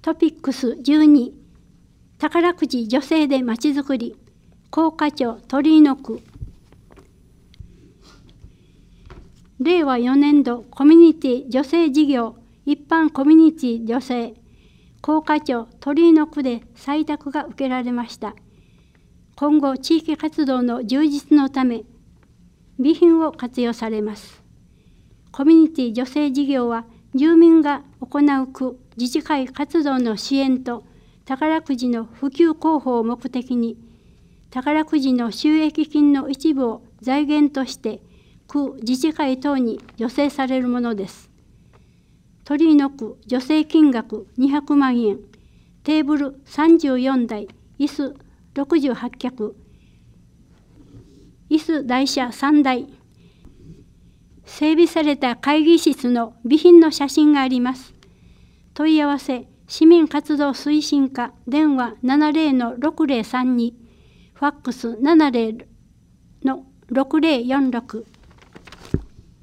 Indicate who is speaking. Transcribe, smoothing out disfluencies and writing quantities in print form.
Speaker 1: トピックス12、宝くじ女性でまちづくり、甲賀町鳥居野区。令和4年度コミュニティ女性事業一般コミュニティ女性、甲賀町鳥居野区で採択が受けられました。今後地域活動の充実のため、備品を活用されます。コミュニティ女性事業は住民が行う区自治会活動の支援と宝くじの普及広報を目的に、宝くじの収益金の一部を財源として区自治会等に助成されるものです。鳥居野区助成金額200万円、テーブル34台、椅子68脚、椅子台車3台、整備された会議室の備品の写真があります。問い合わせ、市民活動推進課、電話70-6032、ファックス70-6046。